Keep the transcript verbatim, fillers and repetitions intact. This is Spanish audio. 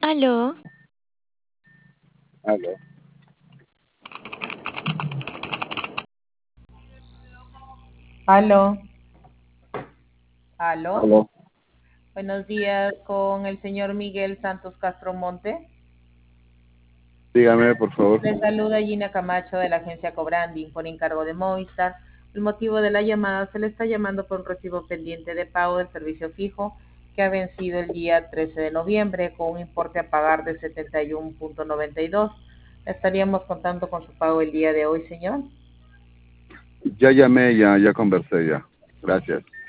Aló, Aló, Aló, aló. aló. Buenos días con el señor Miguel Santos Castro Monte. Dígame, por favor. Le saluda Gina Camacho de la agencia Cobranding por encargo de Movistar. El motivo de la llamada: se le está llamando por un recibo pendiente de pago del servicio fijo que ha vencido el día trece de noviembre con un importe a pagar de setenta y uno punto noventa y dos. Estaríamos contando con su pago el día de hoy, señor. Ya llamé, ya, ya conversé ya. Gracias.